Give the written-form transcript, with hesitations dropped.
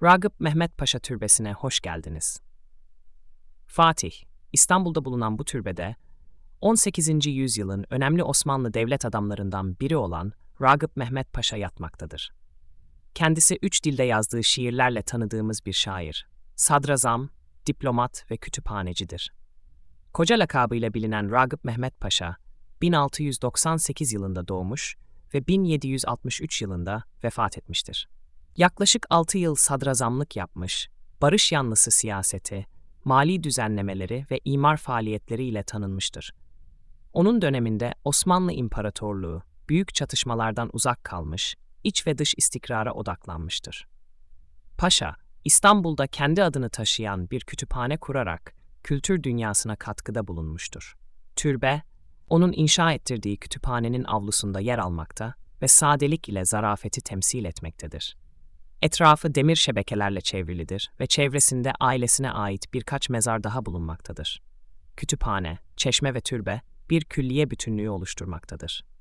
Ragıp Mehmet Paşa Türbesi'ne hoş geldiniz. Fatih, İstanbul'da bulunan bu türbede, 18. yüzyılın önemli Osmanlı devlet adamlarından biri olan Ragıp Mehmet Paşa yatmaktadır. Kendisi 3 dilde yazdığı şiirlerle tanıdığımız bir şair, sadrazam, diplomat ve kütüphanecidir. Koca lakabıyla bilinen Ragıp Mehmet Paşa, 1698 yılında doğmuş ve 1763 yılında vefat etmiştir. Yaklaşık 6 yıl sadrazamlık yapmış, barış yanlısı siyaseti, mali düzenlemeleri ve imar faaliyetleriyle tanınmıştır. Onun döneminde Osmanlı İmparatorluğu büyük çatışmalardan uzak kalmış, iç ve dış istikrara odaklanmıştır. Paşa, İstanbul'da kendi adını taşıyan bir kütüphane kurarak kültür dünyasına katkıda bulunmuştur. Türbe, onun inşa ettirdiği kütüphanenin avlusunda yer almakta ve sadelik ile zarafeti temsil etmektedir. Etrafı demir şebekelerle çevrilidir ve çevresinde ailesine ait birkaç mezar daha bulunmaktadır. Kütüphane, çeşme ve türbe bir külliye bütünlüğü oluşturmaktadır.